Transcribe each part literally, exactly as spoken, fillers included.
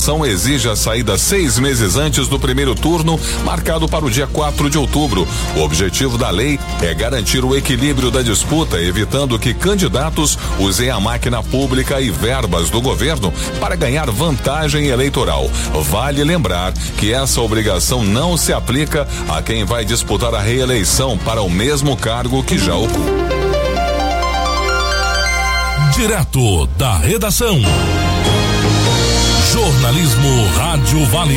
Exige a saída seis meses antes do primeiro turno, marcado para o dia quatro de outubro. O objetivo da lei é garantir o equilíbrio da disputa, evitando que candidatos usem a máquina pública e verbas do governo para ganhar vantagem eleitoral. Vale lembrar que essa obrigação não se aplica a quem vai disputar a reeleição para o mesmo cargo que já ocupa. Direto da redação. Jornalismo Rádio Vale.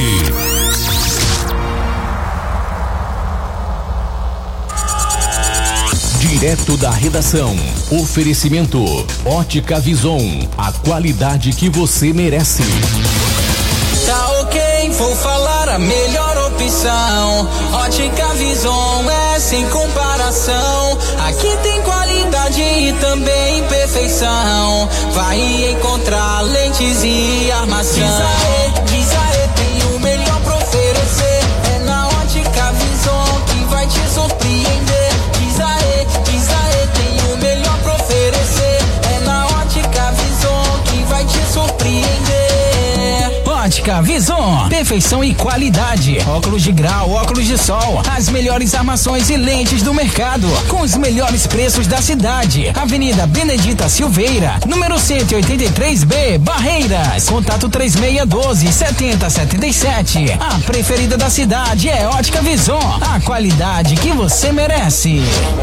Direto da redação. Oferecimento Ótica Vison, a qualidade que você merece. Tá ok, vou falar a melhor opção. Ótica Vison é sem comparação. Aqui tem qualidade e também perfeição. Vai encontrar lentes e armação. Diz aê, tem o melhor pra oferecer. É na Ótica Vison que vai te surpreender. Diz aê, diz aê, tem o melhor pra oferecer. É na Ótica Vison que vai te surpreender. Ótica Vison, perfeição e qualidade. Óculos de grau, óculos de sol, as melhores armações e lentes do mercado, com os melhores preços da cidade. Avenida Benedita Silveira, número cento e oitenta e três B, Barreiras. Contato três seis um dois, sete zero sete sete. A preferida da cidade é Ótica Vison, a qualidade que você merece.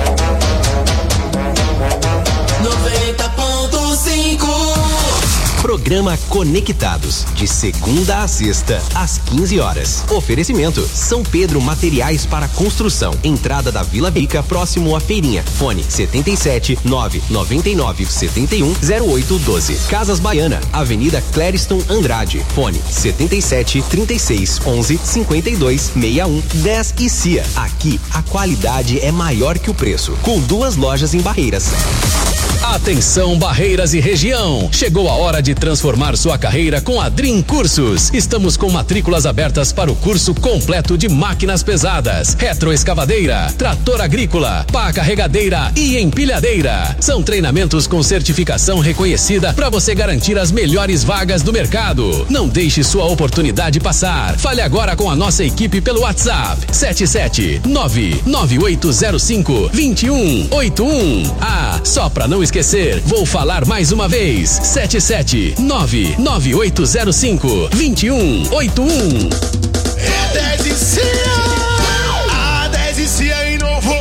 noventa ponto cinco. Programa Conectados, de segunda a sexta, às quinze horas. Oferecimento: São Pedro Materiais para Construção. Entrada da Vila Rica, próximo à feirinha. Fone setenta e sete, nove noventa e nove, setenta e um, zero oito doze. Casas Baiana, Avenida Clériston Andrade. Fone setenta e sete, trinta e seis, onze, cinquenta e dois, sessenta e um, dez e C I A. Aqui, a qualidade é maior que o preço. Com duas lojas em Barreiras. Atenção, Barreiras e região! Chegou a hora de transformar sua carreira com a Dream Cursos. Estamos com matrículas abertas para o curso completo de máquinas pesadas, retroescavadeira, trator agrícola, pá carregadeira e empilhadeira. São treinamentos com certificação reconhecida para você garantir as melhores vagas do mercado. Não deixe sua oportunidade passar. Fale agora com a nossa equipe pelo WhatsApp sete sete nove nove oito zero cinco, dois um oito um. Ah, só para não esquecer, vou falar mais uma vez: sete sete nove nove oito zero cinco, dois um oito um. É dez e C I A, a dez e C I A inovou.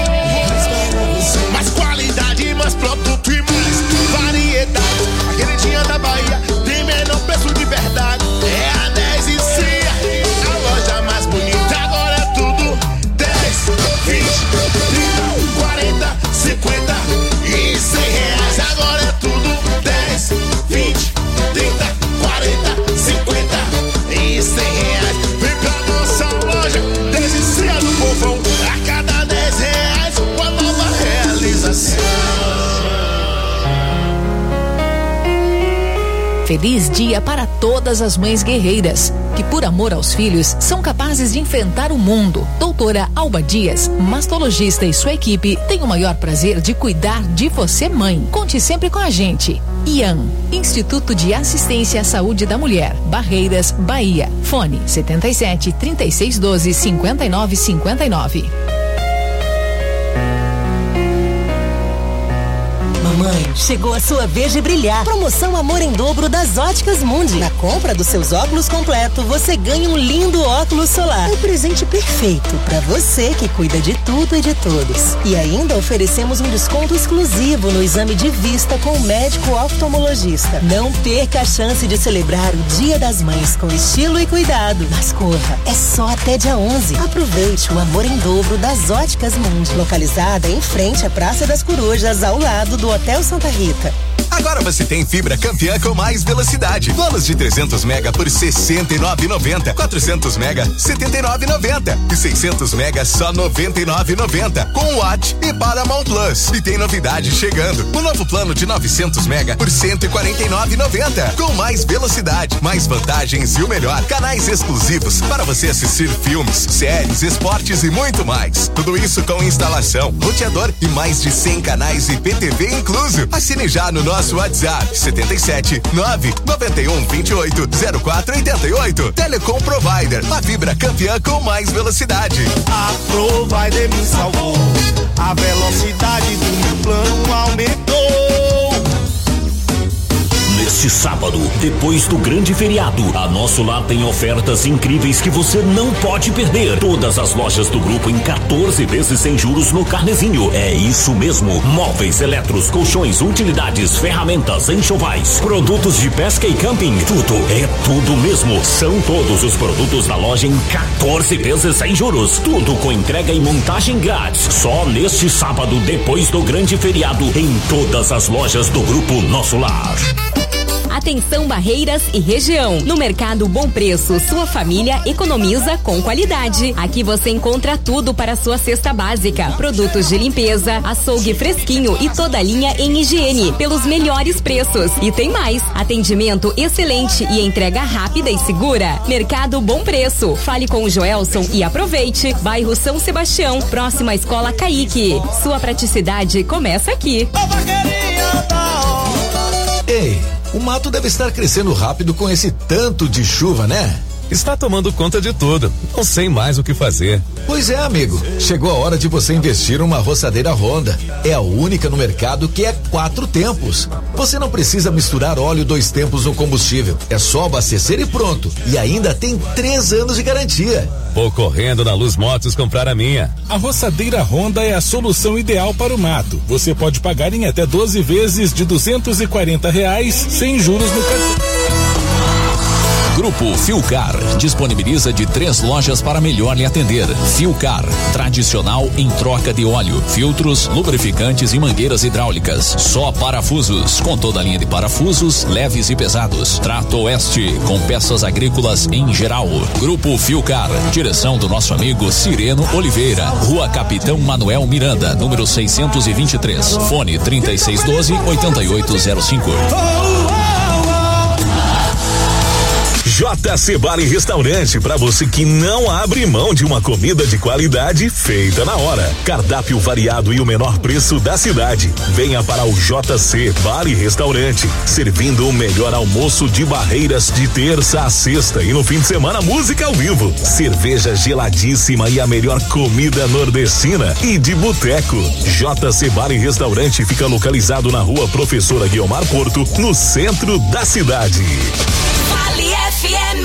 Mais qualidade, mais produto e mais variedade. A queridinha da Bahia tem menor preço de verdade. É a dez e C I A, a loja mais bonita. Agora é tudo dez, vinte, trinta, quarenta, cinquenta e cem reais. Agora é tudo dez, vinte, trinta, quarenta, cinquenta e cem reais. Vem pra nossa loja, dez e C I A do povão. A cada dez reais, uma nova realização. Feliz dia para todas as mães guerreiras, que por amor aos filhos são capazes de enfrentar o mundo. Doutora Alba Dias, mastologista, e sua equipe têm o maior prazer de cuidar de você, mãe. Conte sempre com a gente. I A M, Instituto de Assistência à Saúde da Mulher, Barreiras, Bahia. Fone setenta e sete, trinta e seis, doze, cinquenta e nove, cinquenta e nove. Mamãe, chegou a sua vez de brilhar. Promoção Amor em Dobro das Óticas Mundi. Na compra dos seus óculos completo, você ganha um lindo óculos solar. Um presente perfeito para você que cuida de tudo e de todos. E ainda oferecemos um desconto exclusivo no exame de vista com o médico oftalmologista. Não perca a chance de celebrar o Dia das Mães com estilo e cuidado. Mas corra, é só até dia onze. Aproveite o Amor em Dobro das Óticas Mundi. Localizada em frente à Praça das Corujas, ao lado do Hotel Santa Rita. Agora você tem fibra campeã com mais velocidade. Planos de trezentos mega por sessenta e nove reais e noventa centavos. quatrocentos mega, setenta e nove reais e noventa centavos. E seiscentos mega, só noventa e nove reais e noventa centavos. Com Watch e Paramount Plus. E tem novidade chegando. O novo plano de novecentos mega por cento e quarenta e nove reais e noventa centavos. Com mais velocidade, mais vantagens e o melhor, canais exclusivos para você assistir filmes, séries, esportes e muito mais. Tudo isso com instalação, roteador e mais de cem canais I P T V incluso. Assine já no nosso Nosso WhatsApp setenta e sete nove nove um vinte e oito zero quatro oitenta e oito. Telecom Provider, a fibra campeã com mais velocidade. A Provider me salvou, a velocidade do meu plano aumentou. Neste sábado, depois do grande feriado, a Nosso Lar tem ofertas incríveis que você não pode perder. Todas as lojas do grupo em quatorze vezes sem juros no carnezinho. É isso mesmo. Móveis, eletros, colchões, utilidades, ferramentas, enxovais, produtos de pesca e camping. Tudo, é tudo mesmo. São todos os produtos da loja em quatorze vezes sem juros. Tudo com entrega e montagem grátis. Só neste sábado, depois do grande feriado, em todas as lojas do grupo Nosso Lar. Atenção Barreiras e região. No Mercado Bom Preço, sua família economiza com qualidade. Aqui você encontra tudo para sua cesta básica. Produtos de limpeza, açougue fresquinho e toda a linha em higiene pelos melhores preços. E tem mais, atendimento excelente e entrega rápida e segura. Mercado Bom Preço. Fale com o Joelson e aproveite. Bairro São Sebastião, próxima à Escola Caique. Sua praticidade começa aqui. Ei, o mato deve estar crescendo rápido com esse tanto de chuva, né? Está tomando conta de tudo. Não sei mais o que fazer. Pois é, amigo. Chegou a hora de você investir numa roçadeira Honda. É a única no mercado que é quatro tempos. Você não precisa misturar óleo dois tempos no combustível. É só abastecer e pronto. E ainda tem três anos de garantia. Vou correndo na Luz Motos comprar a minha. A roçadeira Honda é a solução ideal para o mato. Você pode pagar em até doze vezes de duzentos e quarenta reais sem juros no cartão. Grupo Filcar disponibiliza de três lojas para melhor lhe atender. Filcar, tradicional em troca de óleo, filtros, lubrificantes e mangueiras hidráulicas. Só parafusos, com toda a linha de parafusos leves e pesados. Trato Oeste, com peças agrícolas em geral. Grupo Filcar, direção do nosso amigo Cireno Oliveira. Rua Capitão Manuel Miranda, número seiscentos e vinte e três. Fone trinta e seis doze, oitenta e oito zero cinco. J C Bar e Restaurante, para você que não abre mão de uma comida de qualidade feita na hora. Cardápio variado e o menor preço da cidade. Venha para o J C Bar e Restaurante, servindo o melhor almoço de Barreiras de terça a sexta e no fim de semana música ao vivo, cerveja geladíssima e a melhor comida nordestina e de boteco. J C Bar e Restaurante fica localizado na Rua Professora Guiomar Porto, no centro da cidade. Vale F M.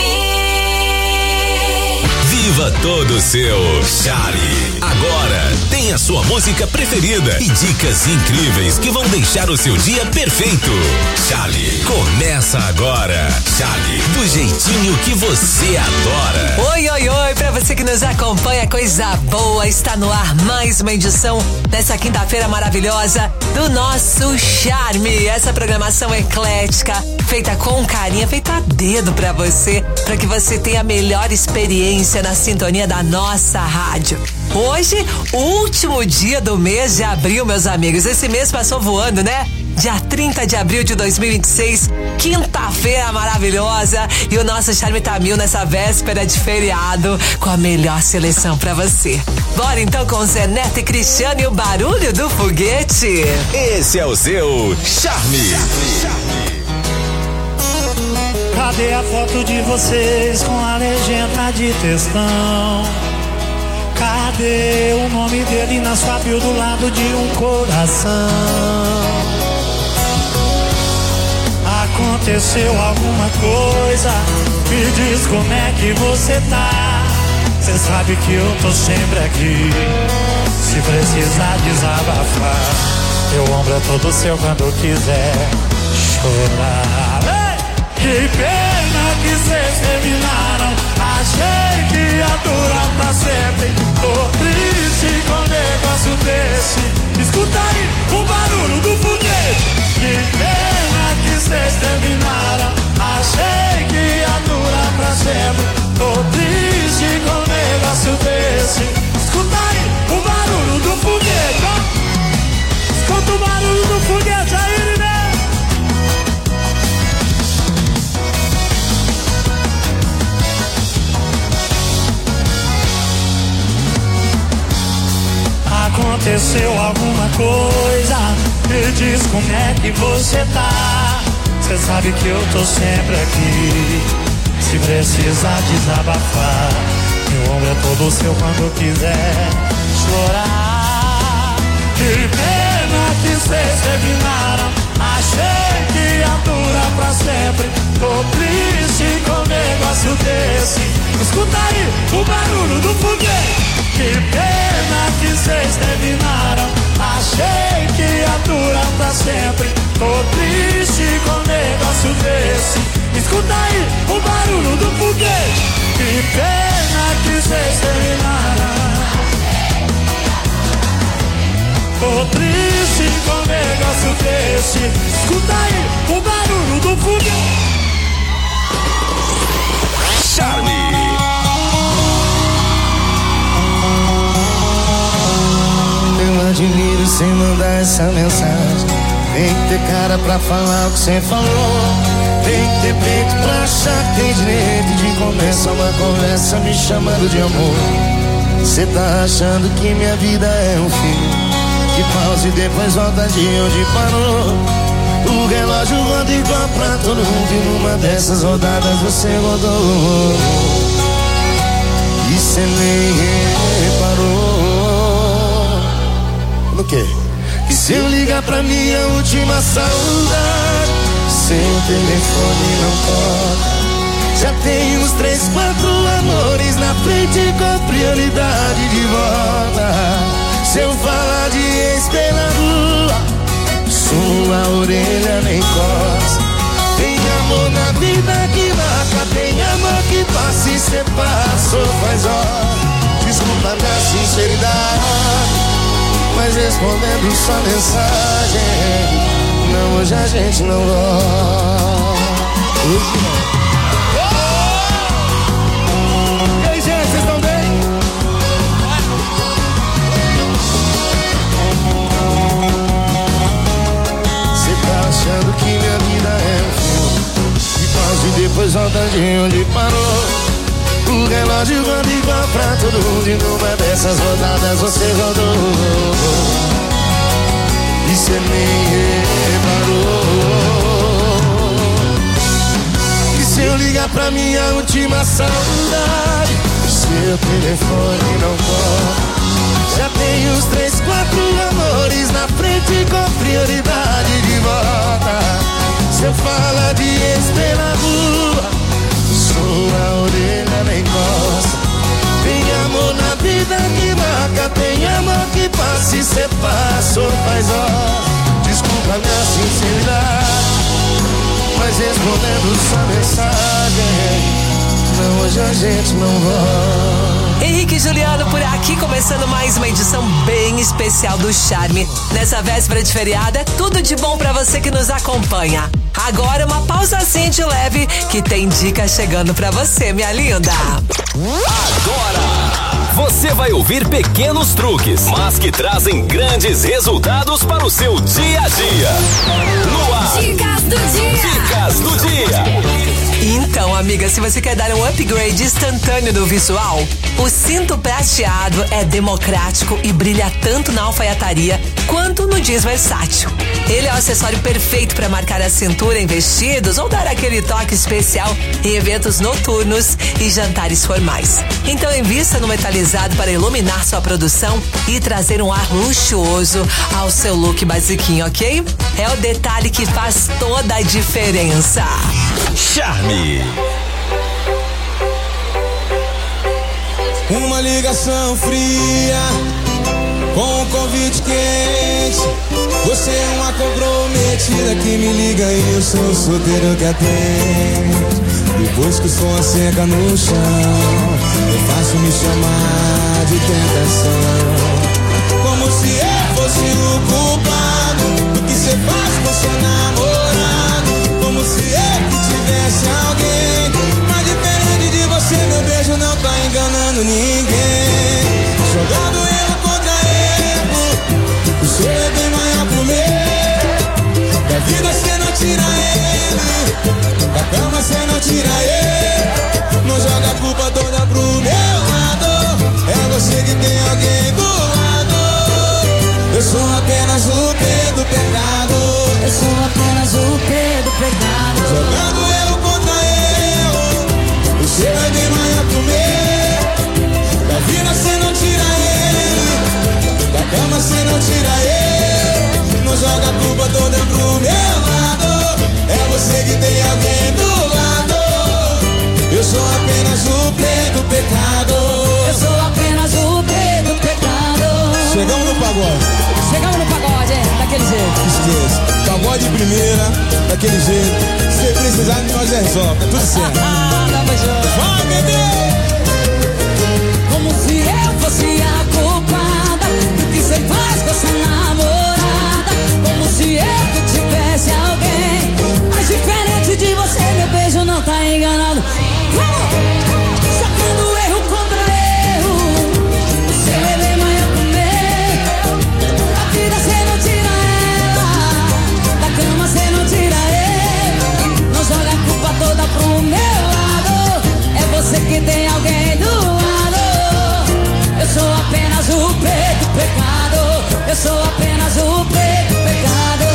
Viva todo o seu Charlie. Agora tem a sua música preferida e dicas incríveis que vão deixar o seu dia perfeito. Charlie, começa agora. Charlie, do jeitinho que você adora. Oi, oi, oi, pra você que nos acompanha, coisa boa, está no ar mais uma edição dessa quinta-feira maravilhosa do nosso Charme. Essa programação eclética, feita com carinho, feita a dedo pra você, pra que você tenha a melhor experiência na sintonia da nossa rádio. Hoje, último dia do mês de abril, meus amigos. Esse mês passou voando, né? Dia trinta de abril de dois mil e vinte e seis, quinta-feira maravilhosa, e o nosso Charme tá mil nessa véspera de feriado, com a melhor seleção pra você. Bora então com Zé Neto e Cristiano e o barulho do foguete. Esse é o seu Charme. Cadê a foto de vocês com a legenda de textão? Cadê o nome dele na sua bio do lado de um coração? Aconteceu alguma coisa? Me diz como é que você tá. Cê sabe que eu tô sempre aqui, se precisar desabafar. Meu ombro é todo seu quando quiser chorar. Que pena que vocês terminaram. Achei que ia durar pra sempre. Tô triste com um negócio desse. Escuta aí o barulho do foguete. Que pena que vocês terminaram. Achei que ia durar pra sempre. Tô triste com um negócio desse. Escuta aí o barulho do foguete, ó. Escuta o barulho do foguete aí, né? Aconteceu alguma coisa? Me diz como é que você tá. Cê sabe que eu tô sempre aqui. Se precisar desabafar, meu ombro é todo seu quando quiser chorar. Que pena que cês terminaram. Achei que ia durar pra sempre. Tô triste com um negócio desse. Escuta aí o barulho do foguete. Que pena que cês terminaram. Achei que ia durar pra sempre. Tô triste com um negócio desse. Escuta aí o barulho do foguete. Que pena que cês terminaram. Tô triste com um negócio desse. Escuta aí o barulho do foguete. Charme. Eu admiro sem mandar essa mensagem. Tem que ter cara pra falar o que cê falou. Tem que ter peito pra achar que tem direito de começar uma conversa me chamando de amor. Cê tá achando que minha vida é um filme que pausa e depois volta de onde parou. O relógio roda igual pra todo mundo e numa dessas rodadas você rodou. E cê nem reparou. No quê? Que se eu ligar pra minha última saudade, seu telefone não toca. Já tem uns três, quatro amores na frente com prioridade de volta. Se eu falar de ex pela rua, sua orelha nem coça. Tem amor na vida que marca, tem amor que passa e cê passou faz hora. Desculpa minha sinceridade, mas respondendo sua mensagem, não, hoje a gente não gosta. Hoje não. E aí, gente, vocês estão bem? Cê tá achando que minha vida é um filme que pausa e depois volta de onde parou. O relógio roda igual pra todo mundo e numa dessas rodadas você rodou. E cê nem reparou. E se eu ligar pra minha última saudade, seu telefone não toca. Já tem uns três, quatro amores na frente com prioridade de volta. Se eu falar de ex pela rua, sua orelha nem coça. Tem amor na vida que marca, tem amor que passa e cê passou faz hora. Desculpa minha sinceridade, mas respondendo sua mensagem, não, hoje a gente não vai. Henrique e Juliano por aqui, começando mais uma edição bem especial do Charme. Nessa véspera de feriado, é tudo de bom pra você que nos acompanha. Agora uma pausazinha de leve que tem dica chegando pra você, minha linda. Agora você vai ouvir pequenos truques, mas que trazem grandes resultados para o seu dia a dia. No ar. Dicas do dia. Dicas do dia. Então, amiga, se você quer dar um upgrade instantâneo no visual, o cinto prateado é democrático e brilha tanto na alfaiataria quanto no jeans versátil. Ele é o acessório perfeito para marcar a cintura em vestidos ou dar aquele toque especial em eventos noturnos e jantares formais. Então, invista no metalizado para iluminar sua produção e trazer um ar luxuoso ao seu look basiquinho, ok? É o detalhe que faz toda a diferença. Charme. Uma ligação fria com um convite quente. Você é uma comprometida que me liga e eu sou o solteiro que atende. Depois que o som seca no chão, é fácil me chamar de tentação. Como se eu fosse o culpado do que você faz com seu namorado. Como se eu que tivesse alguém. Mas diferente de você, meu beijo não tá enganando ninguém. Jogando erro contra erro, o seu é bem maior pro meu. Da vida cê não tira ele, da cama cê não tira ele. Não joga a culpa toda pro meu lado. É você que tem alguém do lado. Eu sou apenas o Pedro pecado. pecado. Jogando erro contra erro, você vai ver manhã comer. Da vida cê não tira ele, da cama cê não tira ele. Não joga a culpa toda pro meu lado, é você que tem alguém do lado. Eu sou apenas o preto pecado. Eu sou apenas o preto pecado. Chegamos no pagode. Chegamos no pagode, é, daquele jeito. Esqueça. Pagode de primeira, daquele jeito. Se precisar, nós resolve. Tá tudo certo. Ah, tamo junto. Vai, bebê! Como se eu fosse a culpada do que cê faz com essa namorada. Como se eu que tivesse alguém. Mas diferente de você, meu beijo não tá enganado. Sacando erro contra erro, você beber manhã comer. Da vida cê não tira ela, da cama cê não tira ele. Não joga a culpa toda pro meu lado, é você que tem alguém do lado. Eu sou apenas o preto pecado. Eu sou apenas o preto pecado.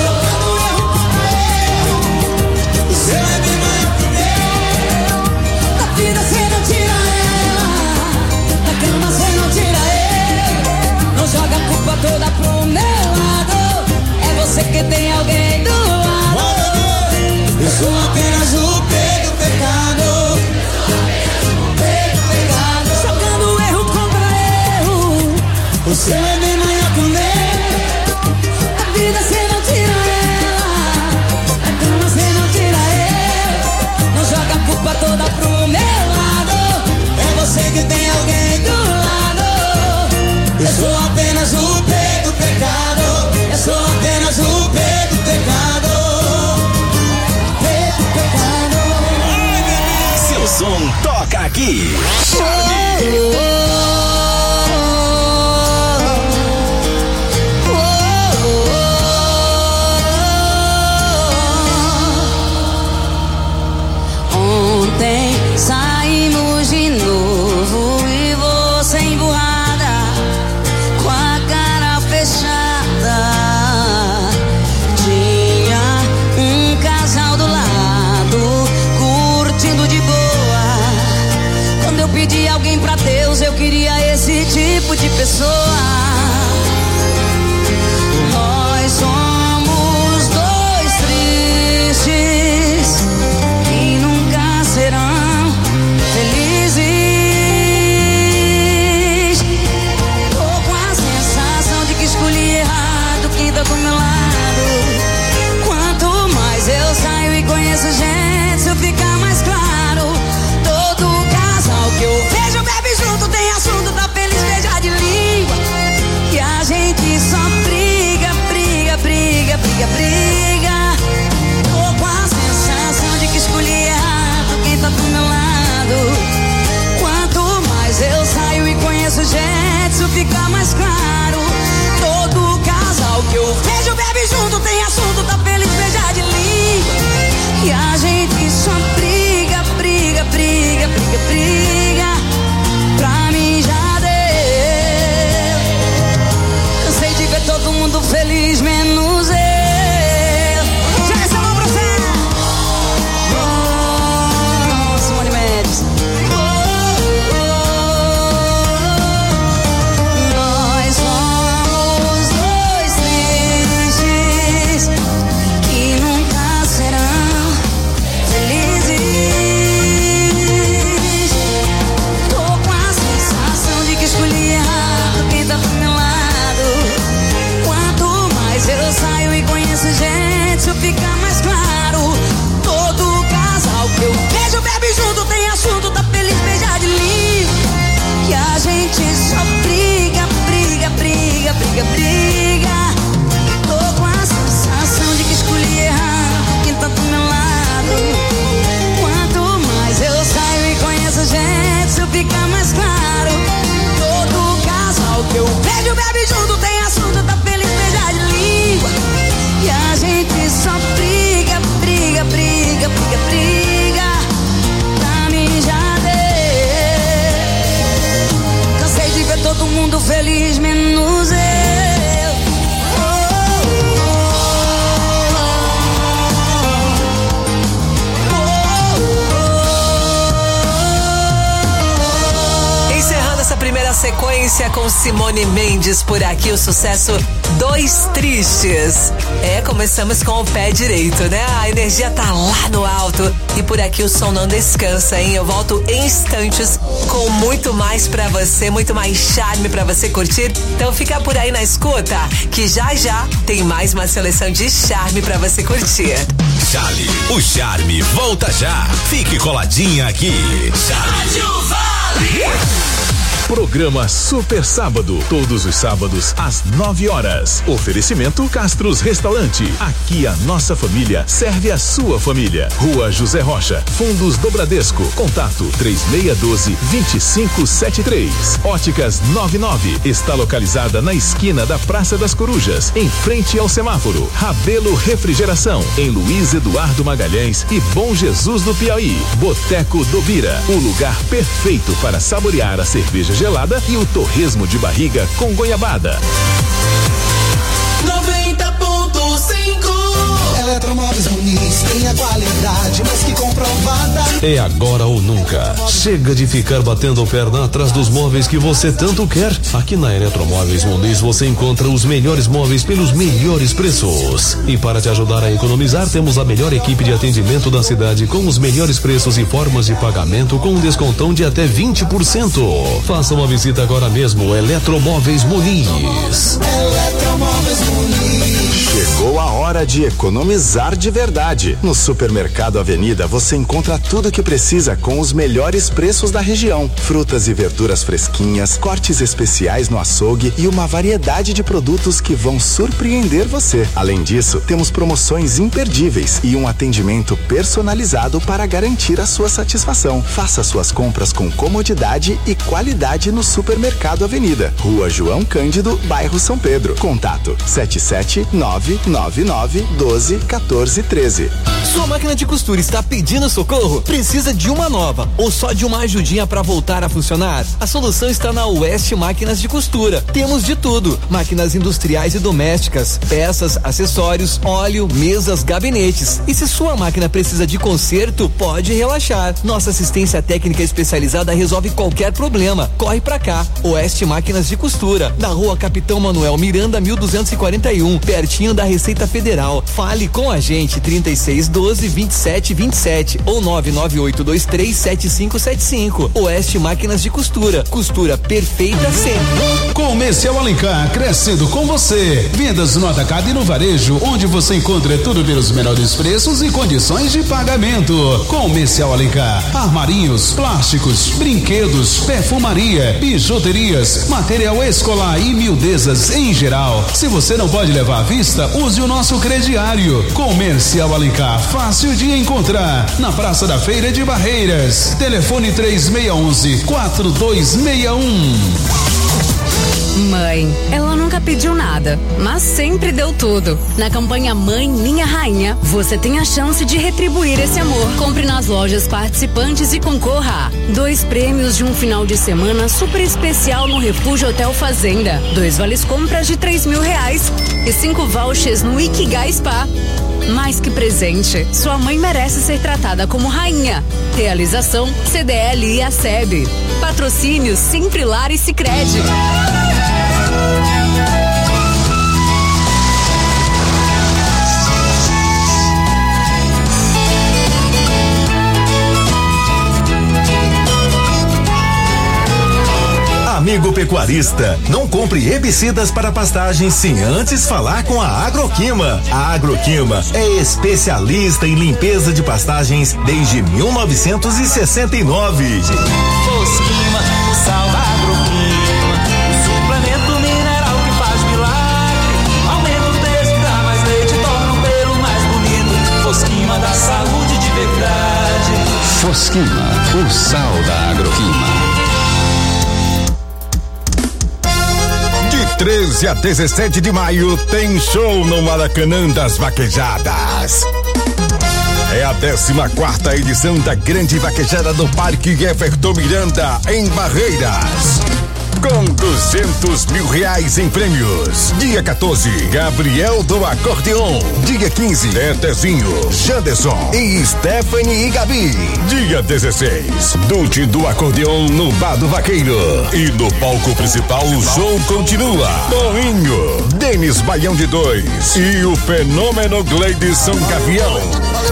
Você vai me manhã comer. Da vida cê não tira ela, da cama cê não tira ele. Não joga a culpa toda pro meu lado, é você que tem alguém do lado. Eu sou apenas o preto pecado. Preto pecado. Jogando erro contra erro, Você vai me manhã comer. da vida cê não tira ela, da cama cê não tira ele. Não joga a culpa toda pro meu lado, É você que tem alguém do lado. Eu sou apenas o preto pecado. Eu sou apenas o preto pecado. preto pecado. Seu som toca aqui. Ontem saímos de novo e você emburrada, com a cara fechada. Tinha um casal do lado, curtindo de boa. Quando eu pedi alguém pra Deus, eu queria esse tipo de pessoa. Nós somos dois tristes que nunca serão felizes. Tô com a sensação de que escolhi errado quem tá do meu lado. Quanto mais eu saio e conheço gente, isso fica mais claro. Todo casal que eu vejo bebe junto, tem assunto, tá feliz, beija de língua. E a gente só briga, briga, briga, briga, briga. Tô com a sensação de que escolhi errado quem tá do meu lado. Quanto mais eu saio e conheço gente, isso fica mais claro. Todo casal que eu vejo bebe junto, tem assunto, tá feliz, beija de língua. E a gente só briga, briga, briga, briga, briga. Pra mim já deu. Cansei de ver todo mundo feliz, menos eu. Joga essa mão pra você. Oh, Simone Mendes. Oh, oh, oh. Nós somos dois tristes que nunca serão felizes. Tô com a sensação de que escolhi errado quem tá do meu lado. Quanto mais eu saio e conheço gente, isso fica mais claro. Todo casal que eu vejo bebe junto, tem assunto, tá feliz, beija de língua. Que a gente só briga, briga, briga, briga, briga. Tô com a sensação de que escolhi errado quem tá do meu lado. Quanto mais eu saio e conheço gente, isso fica mais claro. Todo casal que eu vejo bebe junto, tem assunto, tá feliz, beija de língua. E a gente só briga, briga, briga, briga, briga. Pra mim já deu. Cansei de ver todo mundo feliz, menos eu. Oh, oh, oh. nossa primeira sequência com Simone Mendes por aqui, o sucesso Dois Tristes. É, começamos com o pé direito, né? A energia tá lá no alto e por aqui o som não descansa, hein? Eu volto em instantes com muito mais pra você, muito mais charme pra você curtir. Então fica por aí na escuta, que já já tem mais uma seleção de charme pra você curtir. Charlie, o charme volta já. Fique coladinha aqui. Charlie. Programa Super Sábado, todos os sábados às nove horas. Oferecimento Castros Restaurante. Aqui a nossa família serve a sua família. Rua José Rocha, Fundos do Bradesco. Contato três seis um dois, dois cinco sete três. Óticas noventa e nove está localizada na esquina da Praça das Corujas, em frente ao semáforo. Rabelo Refrigeração, em Luiz Eduardo Magalhães e Bom Jesus do Piauí. Boteco do Bira, o lugar perfeito para saborear a cerveja gelada e o torresmo de barriga com goiabada. noventa ponto cinco Eletromóveis Muniz tem a qualidade mais que comprovada. É agora ou nunca. Chega de ficar batendo perna atrás dos móveis que você tanto quer. Aqui na Eletromóveis Muniz você encontra os melhores móveis pelos melhores preços. E para te ajudar a economizar, temos a melhor equipe de atendimento da cidade com os melhores preços e formas de pagamento com um descontão de até vinte por cento. Faça uma visita agora mesmo. Eletromóveis Muniz. Eletromóveis Muniz. Chegou a hora de economizar de verdade. No Supermercado Avenida você encontra tudo o que precisa com os melhores preços da região. Frutas e verduras fresquinhas, cortes especiais no açougue e uma variedade de produtos que vão surpreender você. Além disso, temos promoções imperdíveis e um atendimento personalizado para garantir a sua satisfação. Faça suas compras com comodidade e qualidade no Supermercado Avenida. Rua João Cândido, bairro São Pedro. Contato sete sete nove nove nove doze quatorze treze. Sua máquina de costura está pedindo socorro? Precisa de uma nova ou só de uma ajudinha para voltar a funcionar? A solução está na West Máquinas de Costura. Temos de tudo: máquinas industriais e domésticas, peças, acessórios, óleo, mesas, gabinetes. E se sua máquina precisa de conserto, pode relaxar. Nossa assistência técnica especializada resolve qualquer problema. Corre pra cá. West Máquinas de Costura, na Rua Capitão Manuel Miranda, mil duzentos e quarenta e um, pertinho da Receita Federal. Fale com a gente, trinta e seis doze, vinte e sete vinte e sete ou nove nove oito dois três sete cinco sete cinco. Oeste Máquinas de Costura, costura perfeita sempre. Comercial Alencar, crescendo com você. Vendas no atacado e no varejo, onde você encontra tudo pelos menores preços e condições de pagamento. Comercial Alencar, armarinhos, plásticos, brinquedos, perfumaria, bijuterias, material escolar e miudezas em geral. Se você não pode levar à vista, use o nosso crediário. Comercial Alencar, fácil de encontrar, na Praça da Feira de Barreiras. Telefone três seis um um, quatro dois seis um. Mãe, ela nunca pediu nada, mas sempre deu tudo. Na campanha Mãe Minha Rainha, você tem a chance de retribuir esse amor. Compre nas lojas participantes e concorra a dois prêmios de um final de semana super especial no Refúgio Hotel Fazenda, dois vales compras de três mil reais e cinco vouchers no Ikigai Spa. Mais que presente, sua mãe merece ser tratada como rainha. Realização C D L e A S E B. Patrocínio Simprilar e Sicredi. Amigo pecuarista, não compre herbicidas para pastagens sem antes falar com a Agroquima. A Agroquima é especialista em limpeza de pastagens desde mil novecentos e sessenta e nove. Fosquima, o sal da Agroquima, o suplemento mineral que faz milagre. Aumenta o peso, dá mais leite, torna o pelo mais bonito. Fosquima da saúde de verdade. Fosquima, o sal da Agroquima. treze a dezessete de maio tem show no Maracanã das Vaquejadas. É a décima quarta edição da Grande Vaquejada do Parque Everton Miranda, em Barreiras. com duzentos mil reais em prêmios. Dia quatorze, Gabriel do Acordeon. Dia quinze, Tetezinho, Janderson e Stephanie e Gabi. Dia dezesseis, Dute do Acordeon no Bar do Vaqueiro. E no palco principal o show continua. Boinho, Denis Baião de Dois e o fenômeno Gleidson Gavião.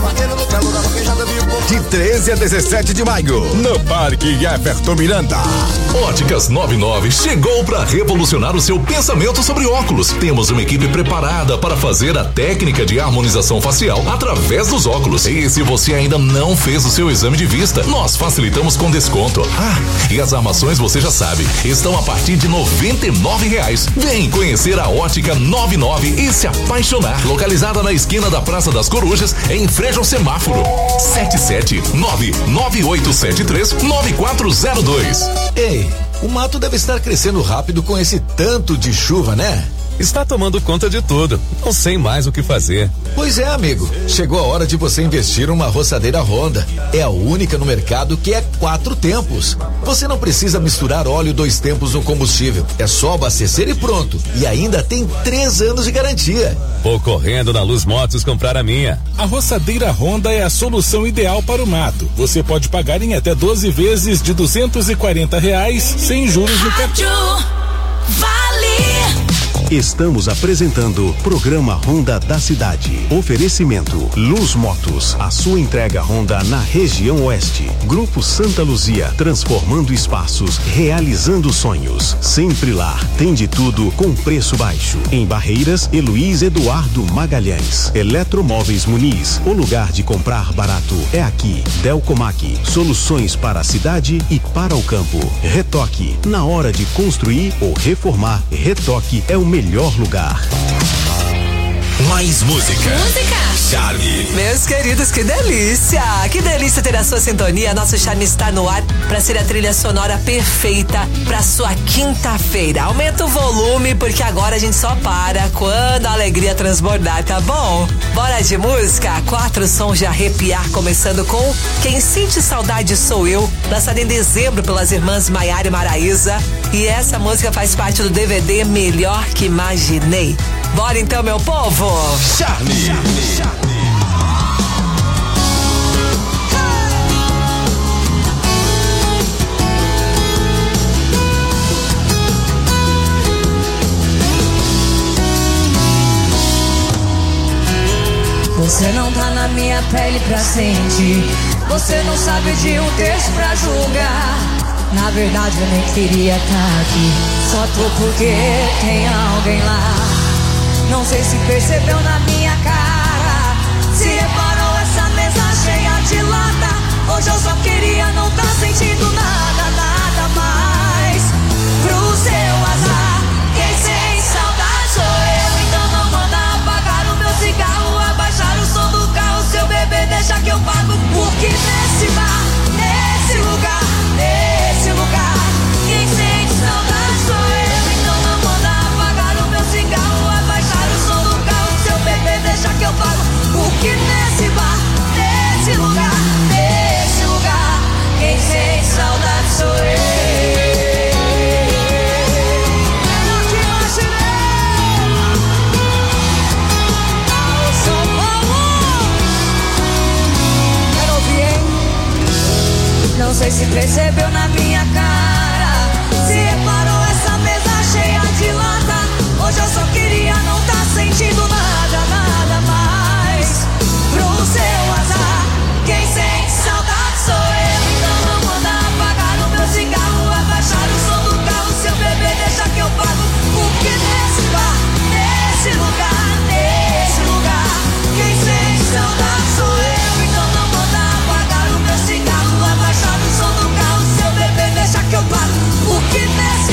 De treze a dezessete de maio, no Parque Everton Miranda. Óticas noventa e nove chegou para revolucionar o seu pensamento sobre óculos. Temos uma equipe preparada para fazer a técnica de harmonização facial através dos óculos. E se você ainda não fez o seu exame de vista, nós facilitamos com desconto. Ah, e as armações você já sabe, estão a partir de noventa e nove reais. Vem conhecer a Ótica noventa e nove e se apaixonar. Localizada na esquina da Praça das Corujas, em frente ao semáforo. sete sete nove nove oito sete três nove quatro zero dois. Ei, o mato deve estar crescendo rápido com esse tanto de chuva, né? Está tomando conta de tudo. Não sei mais o que fazer. Pois é, amigo. Chegou a hora de você investir numa roçadeira Honda. É a única no mercado que é quatro tempos. Você não precisa misturar óleo dois tempos no combustível. É só abastecer e pronto. E ainda tem três anos de garantia. Vou correndo na Luz Motos comprar a minha. A roçadeira Honda é a solução ideal para o mato. Você pode pagar em até doze vezes de duzentos e quarenta reais sem juros no cartão. Vale. Estamos apresentando Programa Honda da Cidade. Oferecimento Luz Motos, a sua entrega Honda na região oeste. Grupo Santa Luzia, transformando espaços, realizando sonhos. Sempre lá, tem de tudo com preço baixo. Em Barreiras, Heloís Eduardo Magalhães. Eletromóveis Muniz, o lugar de comprar barato é aqui. Delcomac, soluções para a cidade e para o campo. Retoque, na hora de construir ou reformar, Retoque é o melhor melhor lugar. Mais música. Música. Charme. Meus queridos, que delícia! Que delícia ter a sua sintonia. Nosso Charme está no ar para ser a trilha sonora perfeita para sua quinta-feira. Aumenta o volume porque agora a gente só para quando a alegria transbordar, tá bom? Bora de música? Quatro sons de arrepiar, começando com Quem Sente Saudade Sou Eu, lançado em dezembro pelas irmãs Maiara e Maraísa. E essa música faz parte do D V D Melhor Que Imaginei. Bora então, meu povo! Charme! Charme. Você não tá na minha pele pra sentir. Você não sabe de um texto pra julgar. Na verdade eu nem queria estar aqui. Só tô porque tem alguém lá. Não sei se percebeu na minha cara. Se reparou essa mesa cheia de lata. Hoje eu só queria não tá sentindo nada, nada mais. Pro seu azar, quem sem saudade sou eu. Então não manda apagar o meu cigarro, abaixar o som do carro. Seu bebê deixa que eu pago. Porque nesse bar, nesse lugar, nesse lugar, quem sente saudade sou eu. Então não manda apagar o meu cigarro, abaixar o som do carro. Seu bebê deixa que eu pago. Porque nesse bar, nesse lugar, nesse lugar, quem sente saudade sou eu. Não sei se percebeu na minha cara. Se reparou essa mesa cheia de lata. Hoje eu só queria não tá sentindo nada, nada mais. Pro seu azar, quem sente saudade sou eu. Então não manda apagar o meu cigarro, abaixar o som do carro. Seu bebê deixa que eu pago. Porque nesse bar, nesse lugar, nesse lugar, quem sente saudade sou eu. Então não manda apagar o meu cigarro, abaixar o som do carro. Seu bebê deixa que eu pago. Porque nesse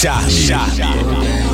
Charme. Charme.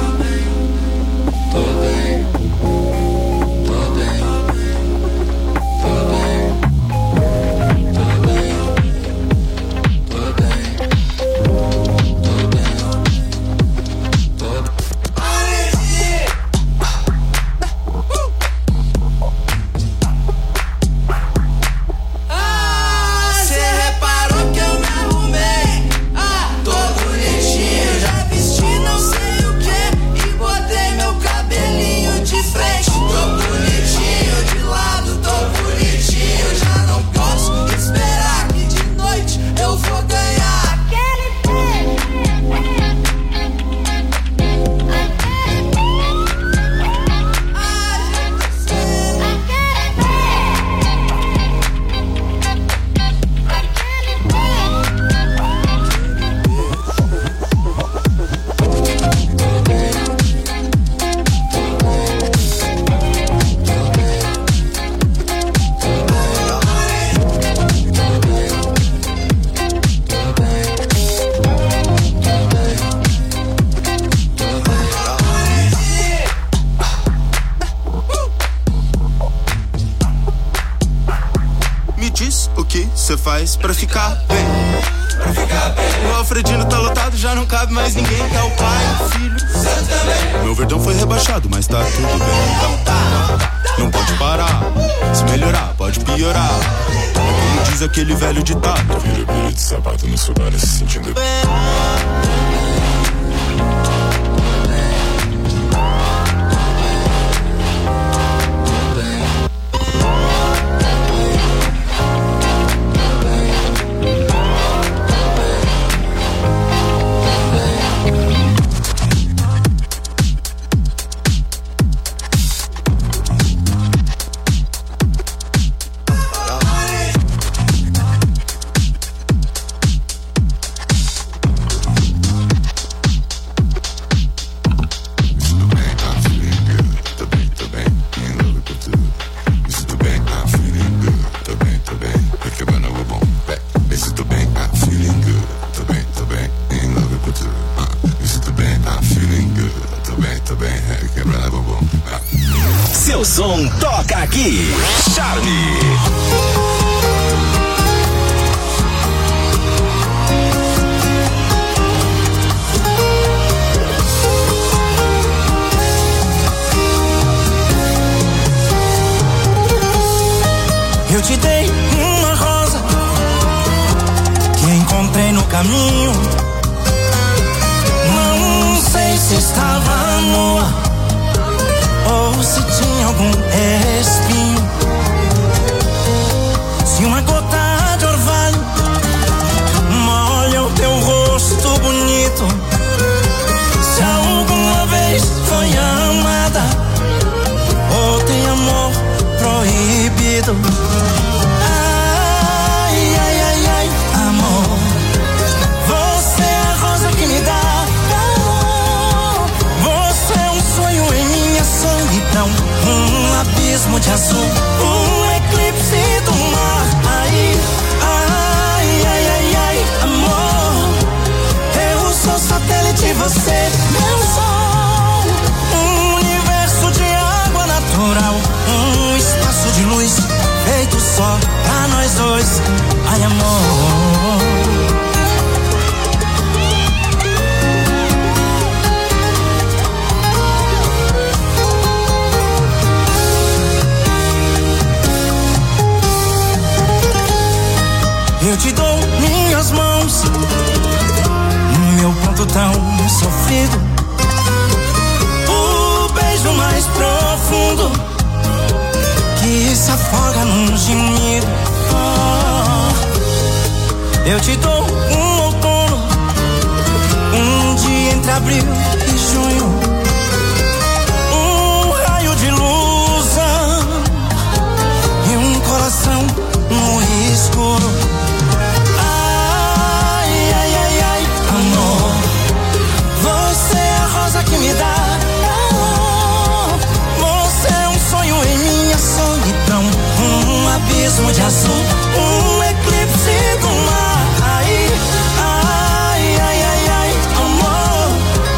Pra ficar bem, pra ficar bem. O Alfredino tá lotado, já não cabe mais ninguém. Tá o pai, o filho, Santo também. Meu Verdão foi rebaixado, mas tá tudo bem. Então tá, não pode parar. Se melhorar, pode piorar. Como diz aquele velho ditado: vira, vira de sapato no sugar, se sentindo bem. Seu som toca aqui. Charme. Eu te dei uma rosa que encontrei no caminho. Não sei se estava nua ou se tinha algum espinho. Se uma gota de orvalho molha o teu rosto bonito, se alguma vez foi amada ou tem amor proibido. Ai, ai, ai, ai, amor, você é a rosa que me dá calor. Você é um sonho em minha solidão, um abismo de azul, um eclipse do mar. Ai, ai, ai, ai, ai, amor, eu sou satélite, você meu sol, um universo de água natural, um espaço de luz feito só pra nós dois. Ai, amor, eu te dou minhas mãos, meu pranto tão sofrido, o beijo mais profundo que se afoga num gemido. Oh, eu te dou um outono, um dia entre abril e junho, um raio de luz e um coração no escuro. Ai, ai, ai, ai, amor, você é a rosa que me dá calor. Você é um sonho em minha solidão, um abismo de azul, um eclipse do mar. Ai, ai, ai, ai, ai, amor,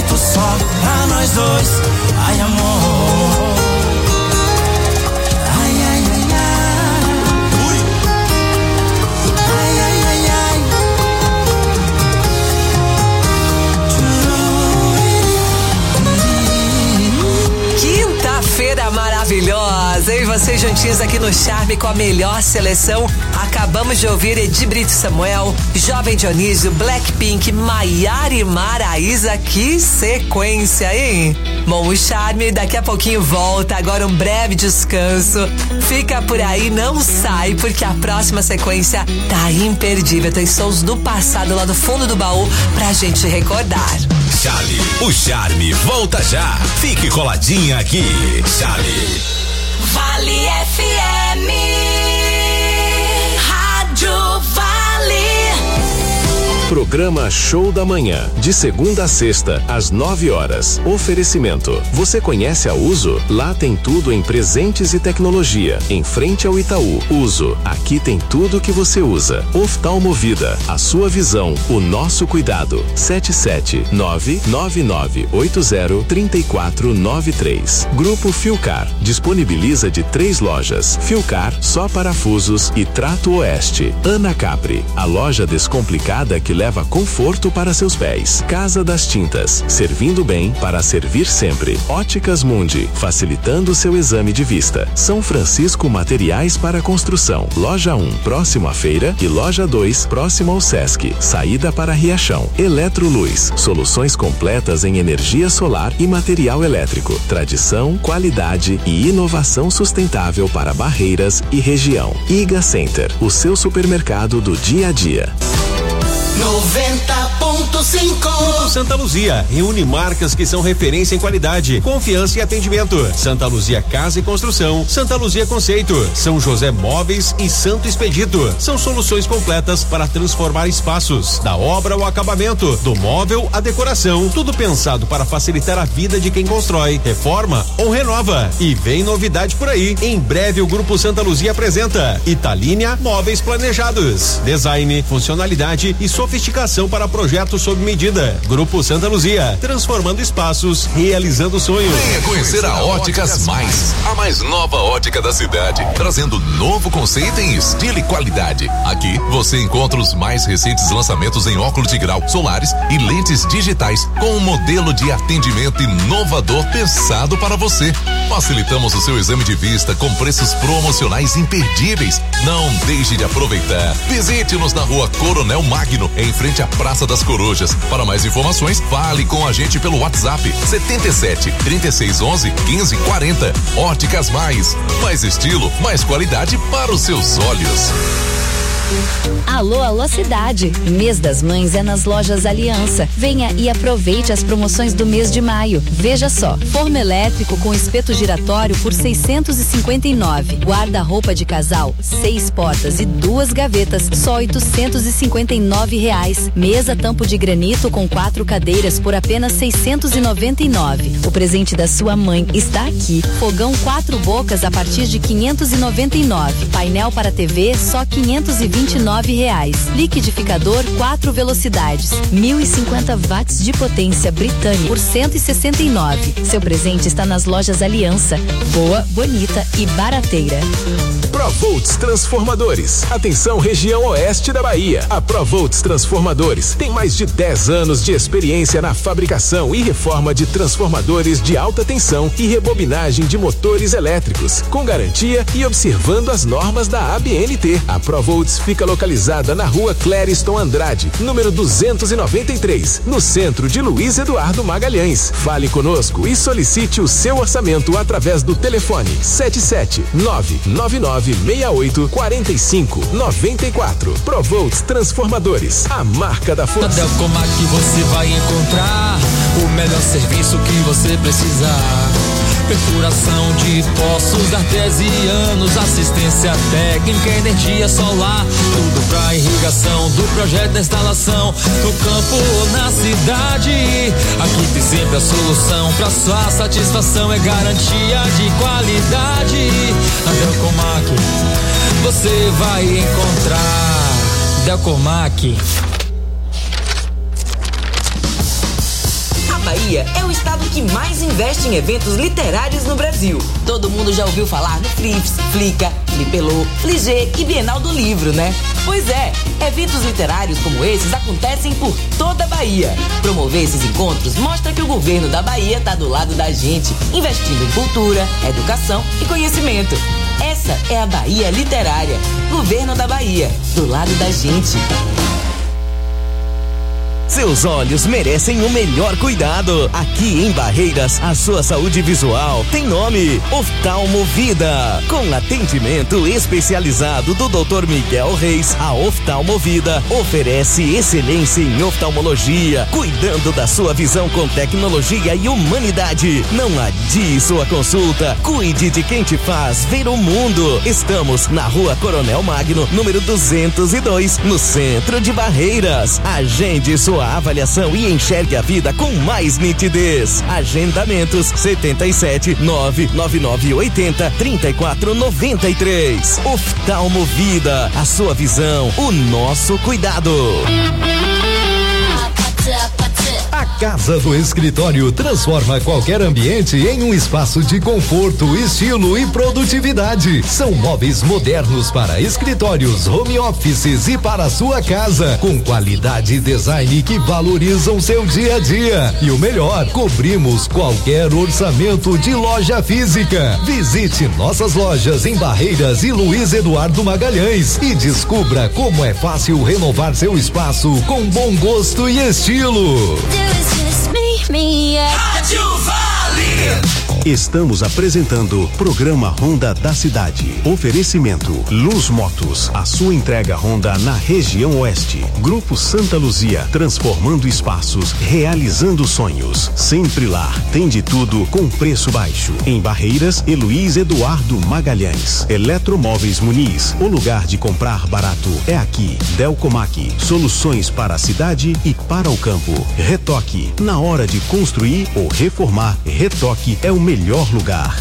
feito só pra nós dois. Ai, amor. Ai, ai, ai, ai. Ui. Ai, ai, ai, ai. Quinta-feira maravilhosa, e vocês juntinhos aqui no Charme com a melhor seleção. Acabamos de ouvir Edi Brito Samuel, Jovem Dionísio, Blackpink, Maiara e Maraísa. Que sequência, hein? Bom, o Charme daqui a pouquinho volta, agora um breve descanso. Fica por aí, não sai, porque a próxima sequência tá imperdível. Tem sons do passado lá do fundo do baú pra gente recordar. Charlie, o Charme volta já. Fique coladinha aqui. Charlie. Vale F M. Rádio Vale. Programa Show da Manhã, de segunda a sexta, às nove horas. Oferecimento. Você conhece a Uso? Lá tem tudo em presentes e tecnologia. Em frente ao Itaú. Uso. Aqui tem tudo que você usa. Oftalmovida. A sua visão, o nosso cuidado. sete sete nove nove nove oito zero três quatro nove três. Grupo Filcar. Disponibiliza de três lojas. Filcar, só parafusos e Trato Oeste. Ana Capri. A loja descomplicada que leva conforto para seus pés. Casa das Tintas, servindo bem para servir sempre. Óticas Mundi, facilitando seu exame de vista. São Francisco Materiais para Construção. Loja um, próximo à feira, e Loja dois, próximo ao Sesc. Saída para Riachão. Eletroluz, soluções completas em energia solar e material elétrico. Tradição, qualidade e inovação sustentável para Barreiras e região. Iga Center, o seu supermercado do dia a dia. noventa ponto cinco. Grupo Santa Luzia reúne marcas que são referência em qualidade, confiança e atendimento. Santa Luzia Casa e Construção, Santa Luzia Conceito, São José Móveis e Santo Expedito. São soluções completas para transformar espaços, da obra ao acabamento, do móvel à decoração, tudo pensado para facilitar a vida de quem constrói, reforma ou renova. E vem novidade por aí. Em breve o Grupo Santa Luzia apresenta Italínia Móveis Planejados, design, funcionalidade e sofisticação para projetos sob medida. Grupo Santa Luzia, transformando espaços, realizando sonhos. Venha conhecer a Óticas Mais, a mais nova ótica da cidade, trazendo novo conceito em estilo e qualidade. Aqui você encontra os mais recentes lançamentos em óculos de grau, solares e lentes digitais, com um modelo de atendimento inovador pensado para você. Facilitamos o seu exame de vista com preços promocionais imperdíveis. Não deixe de aproveitar. Visite-nos na Rua Coronel Magno, em frente à Praça das Corujas. Para mais informações, fale com a gente pelo WhatsApp setenta e sete, trinta e seis, onze, quinze, quarenta. Óticas Mais. Mais estilo, mais qualidade para os seus olhos. Alô, alô cidade. Mês das Mães é nas lojas Aliança. Venha e aproveite as promoções do mês de maio. Veja só, forno elétrico com espeto giratório por seiscentos e cinquenta e nove. Guarda-roupa de casal, seis portas e duas gavetas, só oitocentos e cinquenta e nove reais. Mesa tampo de granito com quatro cadeiras por apenas seiscentos e noventa e nove. O presente da sua mãe está aqui. Fogão quatro bocas a partir de quinhentos e noventa e nove. Painel para T V só quinhentos e vinte e nove reais. Liquidificador quatro velocidades, mil e cinquenta watts de potência britânica por cento e sessenta e nove. Seu presente está nas lojas Aliança. Boa, bonita e barateira. Provolts Transformadores. Atenção, região oeste da Bahia. A Provolts Transformadores tem mais de dez anos de experiência na fabricação e reforma de transformadores de alta tensão e rebobinagem de motores elétricos, com garantia e observando as normas da A B N T. A Provolts fica localizada na Rua Clériston Andrade, número duzentos e noventa e três, no centro de Luiz Eduardo Magalhães. Fale conosco e solicite o seu orçamento através do telefone sete sete nove nove nove seis oito quatro cinco nove quatro. Provolts Transformadores, a marca da força. Delcom aqui você vai encontrar o melhor serviço que você precisar. Perfuração de poços artesianos, assistência técnica, energia solar, tudo pra irrigação do projeto da instalação, no campo ou na cidade. Aqui tem sempre a solução pra sua satisfação, é garantia de qualidade. Na Delcomac você vai encontrar. Delcomac. Bahia é o estado que mais investe em eventos literários no Brasil. Todo mundo já ouviu falar no Flips, Flica, Flipelô, Fligê e Bienal do Livro, né? Pois é, eventos literários como esses acontecem por toda a Bahia. Promover esses encontros mostra que o governo da Bahia está do lado da gente, investindo em cultura, educação e conhecimento. Essa é a Bahia Literária. Governo da Bahia, do lado da gente. Seus olhos merecem o melhor cuidado. Aqui em Barreiras, a sua saúde visual tem nome: Oftalmovida. Com atendimento especializado do doutor Miguel Reis, a Oftalmovida oferece excelência em oftalmologia, cuidando da sua visão com tecnologia e humanidade. Não adie sua consulta. Cuide de quem te faz ver o mundo. Estamos na Rua Coronel Magno, número duzentos e dois, no centro de Barreiras. Agende sua avaliação e enxergue a vida com mais nitidez. Agendamentos setenta e sete, nove nove nove oito zero, três quatro nove três. Oftalmovida, a sua visão, o nosso cuidado. A Casa do Escritório transforma qualquer ambiente em um espaço de conforto, estilo e produtividade. São móveis modernos para escritórios, home offices e para a sua casa, com qualidade e design que valorizam seu dia a dia. E o melhor, cobrimos qualquer orçamento de loja física. Visite nossas lojas em Barreiras e Luiz Eduardo Magalhães e descubra como é fácil renovar seu espaço com bom gosto e estilo. Rádio Vale. Estamos apresentando Programa Honda da Cidade. Oferecimento Luz Motos, a sua entrega Honda na região oeste. Grupo Santa Luzia, transformando espaços, realizando sonhos. Sempre lá, tem de tudo com preço baixo. Em Barreiras e Luiz Eduardo Magalhães. Eletromóveis Muniz, o lugar de comprar barato é aqui. Delcomac, soluções para a cidade e para o campo. Retoque, na hora de construir ou reformar, Retoque é o melhor lugar.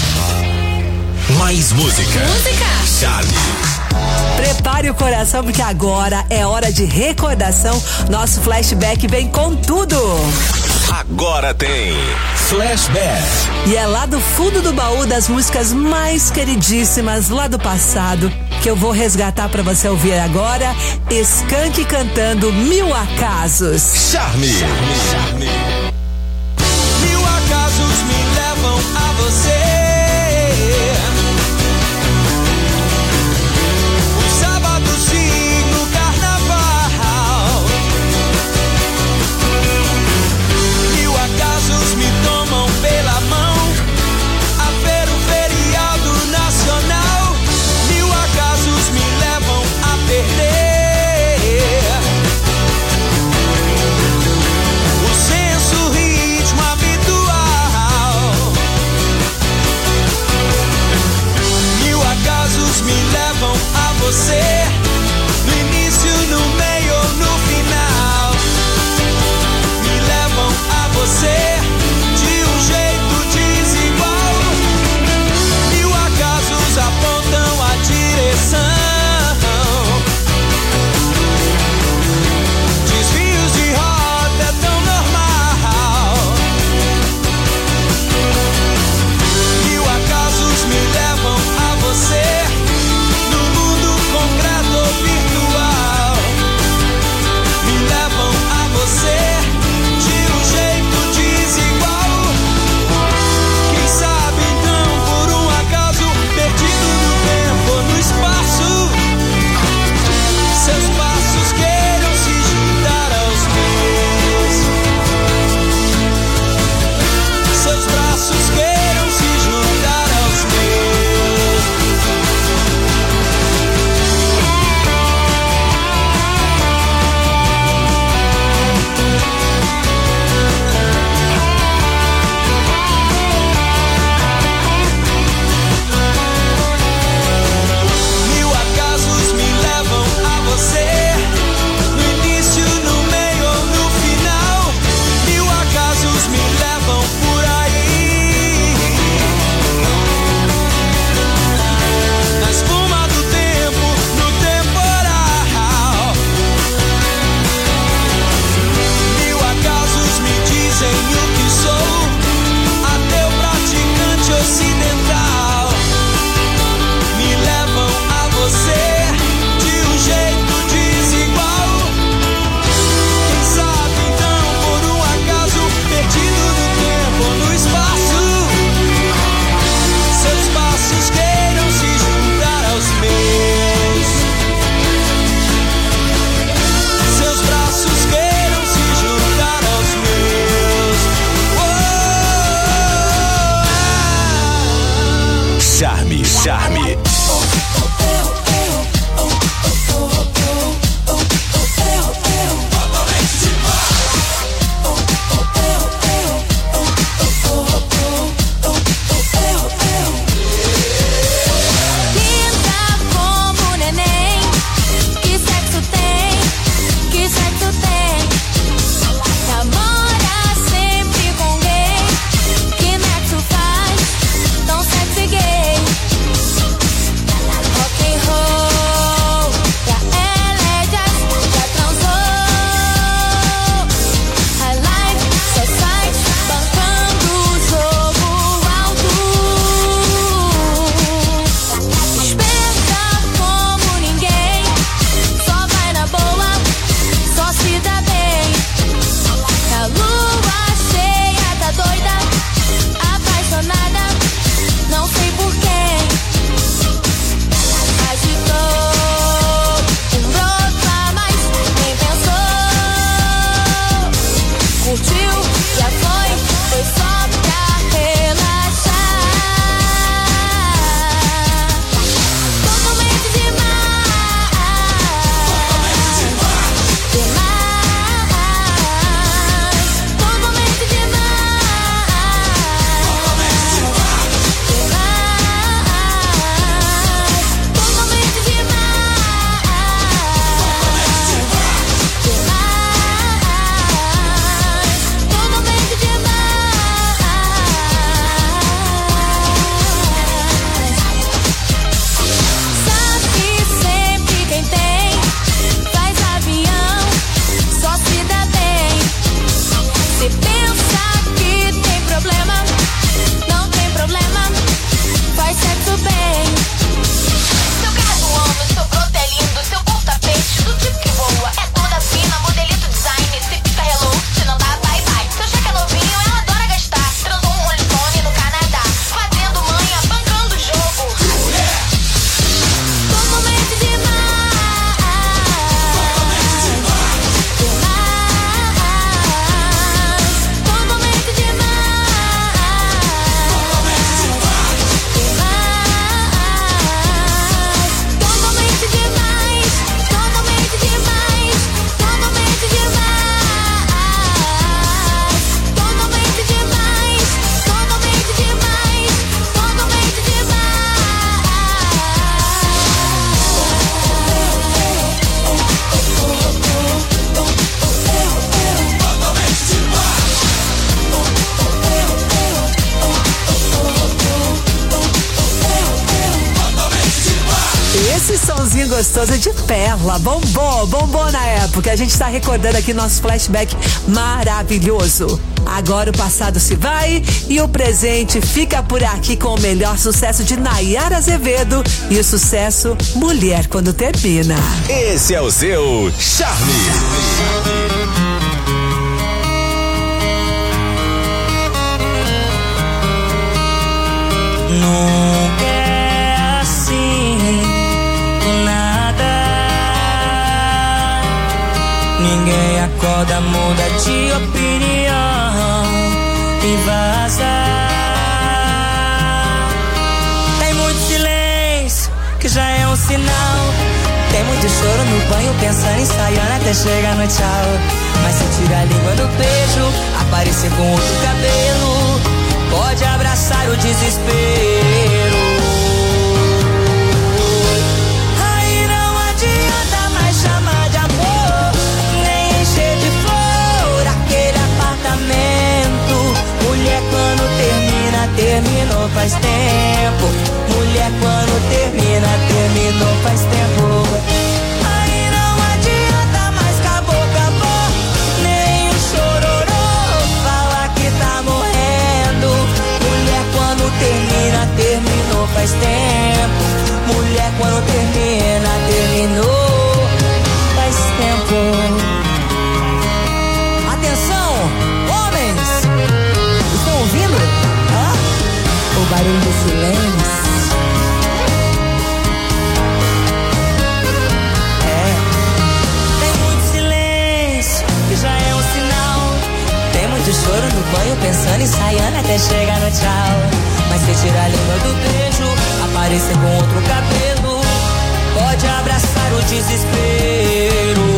Mais música. Música. Charlie. Prepare o coração porque agora é hora de recordação. Nosso flashback vem com tudo. Agora tem Flashback. E é lá do fundo do baú das músicas mais queridíssimas lá do passado que eu vou resgatar pra você ouvir agora. Skank cantando Mil Acasos. Charme. Charme. Mil acasos me levam a você. O sábado sim no carnaval. Mil acasos me tomam pela mão a ver o feriado nacional. Mil acasos me levam a perder o senso Charme. Gostoso de Perla, bombou, bombou na época. A gente está recordando aqui nosso flashback maravilhoso. Agora o passado se vai e o presente fica por aqui com o melhor sucesso de Nayara Azevedo e o sucesso Mulher Quando Termina. Esse é o seu Charme. Nunca é assim, do nada. Ninguém acorda, muda de opinião e vaza. Tem muito silêncio, que já é um sinal. Tem muito choro no banho, pensando, ensaiando até chegar no tchau. Mas se tira a língua do beijo, aparecer com outro cabelo, pode abraçar o desespero. Aí não adianta mais chamar de amor, nem encher de flor aquele apartamento. Mulher quando termina, terminou faz tempo. Mulher quando termina, terminou faz tempo. Aí não adianta mais, acabou, acabou. Nem o chororô fala que tá morrendo. Mulher quando termina, terminou faz tempo. Mulher quando termina, terminou faz tempo. Atenção, homens, estão ouvindo? Hã? O barulho do silêncio. É, tem muito silêncio, que já é um sinal. Tem muito choro no banho, pensando, ensaiando até chegar no tchau. Mas se tirar a língua do beijo, aparecer com outro cabelo, pode abraçar o desespero.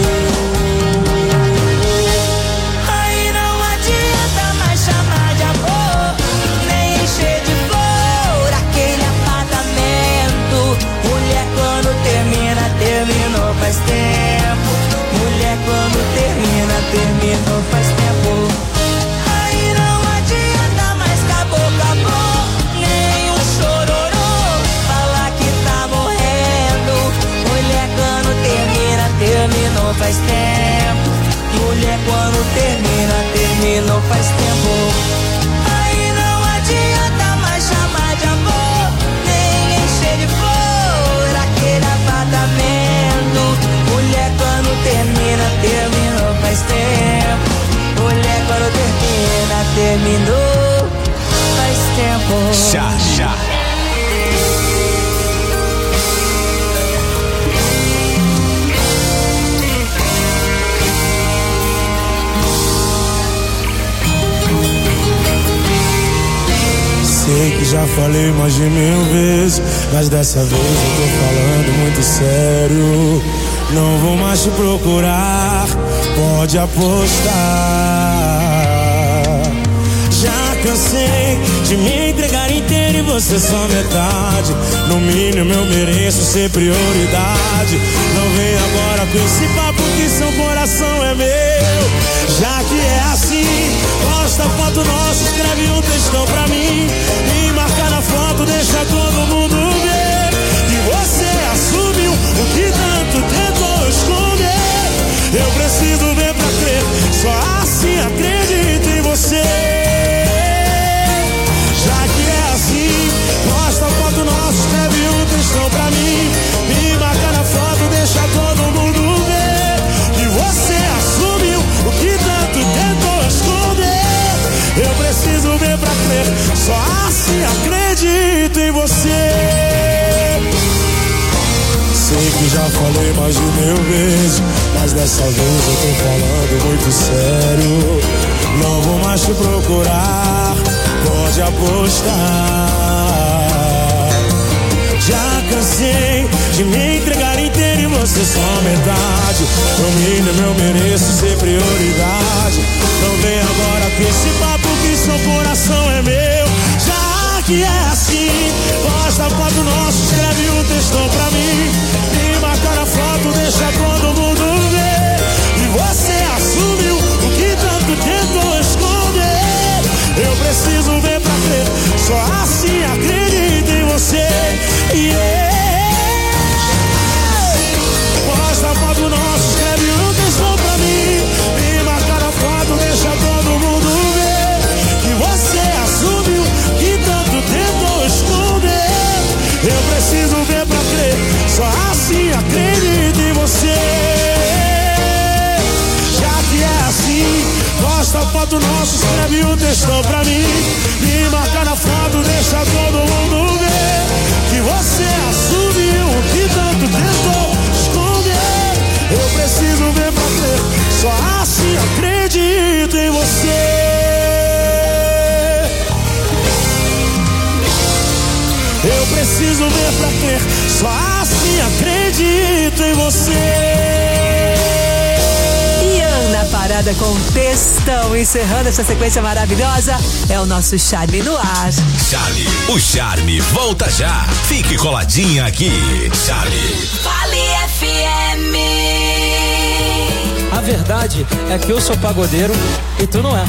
Aí não adianta mais chamar de amor, nem encher de flor aquele apartamento. Mulher quando termina, terminou faz tempo. Mulher quando termina, terminou faz tempo. Aí não adianta mais, acabou, acabou. Nem um chororô falar que tá morrendo. Mulher quando termina, terminou faz tempo. Mulher quando termina, terminou faz tempo. Aí não adianta mais chamar de amor, nem encher de flor aquele apartamento. Mulher quando termina, terminou faz tempo. Mulher quando termina, terminou faz tempo. Já, já. Sei que já falei mais de mil vezes, mas dessa vez eu tô falando muito sério. Não vou mais te procurar, pode apostar. Já cansei de me entregar inteiro e você só metade. No mínimo eu mereço ser prioridade. Não vem agora com esse papo que seu coração é meu. Já que é assim, posta foto nossa, escreve um textão pra mim e marca na foto, deixa todo mundo ver que você assumiu o que tanto tentou esconder. Eu preciso ver pra crer, só assim acredito em você. Já que é assim, posta foto nossa, escreve um textão pra mim e marca na foto, deixa todo mundo ver que você assumiu o que tanto tentou esconder. Eu preciso ver pra crer, só assim acredito em você. Sei que já falei mais de mil vezes, mas dessa vez eu tô falando muito sério. Não vou mais te procurar, pode apostar. Já cansei de me entregar inteiro e você só metade. No mínimo eu mereço ser prioridade. Não vem agora com esse papo que seu coração é meu. Já que é assim, posta a foto nossa, escreve um textão pra mim e marca na foto, deixa todo mundo ver que você assumiu o que tanto tentou esconder. Eu preciso ver pra crer, só assim acredito em você. Yeah. Posta a foto nossa, escreve um textão pra mim e marca na foto, deixa todo mundo ver que você assumiu que tanto tentou esconder. Eu preciso ver pra crer, só assim acredito em você. Já que é assim, posta a foto nossa, escreve um textão pra mim e marca na foto, deixa todo mundo ver que você assumiu o que tanto tentou esconder. Eu preciso ver pra crer, só assim acredito em você. Eu preciso ver pra crer, só assim acredito em você. Na parada com textão, encerrando essa sequência maravilhosa, é o nosso Charme no ar. Charme, o charme volta já. Fique coladinha aqui. Charme. Vale F M. A verdade é que eu sou pagodeiro e tu não é.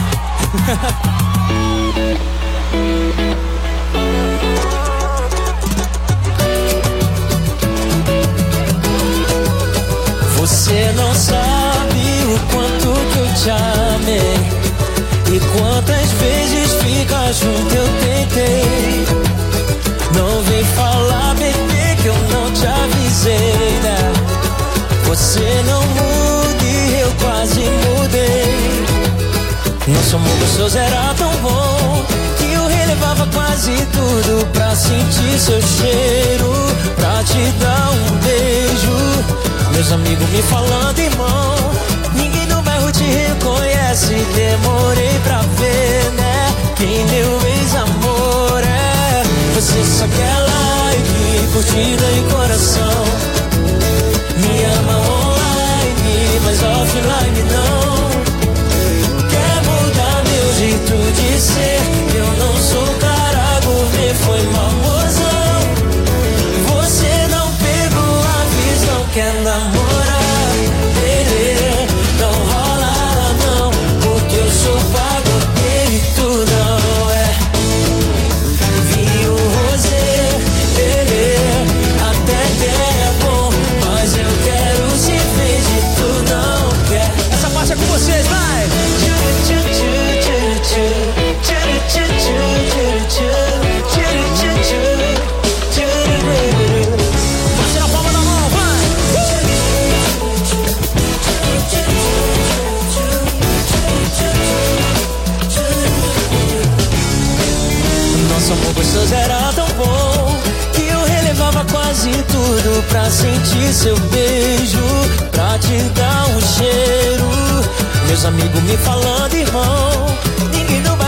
Você não sabe o quanto que eu te amei e quantas vezes ficar junto eu tentei. Não vem falar, bebê, que eu não te avisei, né? Você não muda e eu quase mudei. Nosso amor gostoso era tão bom que eu relevava quase tudo pra sentir seu cheiro, pra te dar um beijo. Meus amigos me falando, irmão, ninguém no bairro te reconhece. Demorei pra ver, né, quem meu ex-amor é. Só quer like, curtida e coração. Me ama online, mas offline não. Quer mudar meu jeito de ser? Eu não sou cara gourmet, foi mal, mozão. Você não pegou a visão, quer namorar, ele não rola não, porque eu sou pagodeiro e tu não é. Vinho rosé, ele até que é bom, mas eu quero se fez e tu não quer. Essa parte é com vocês, vai! Bate na palma da mão, vai! Nosso amor gostoso era tão bom que eu relevava quase tudo pra sentir seu beijo, pra te dar um cheiro. Meus amigos me falando, irmão, ninguém não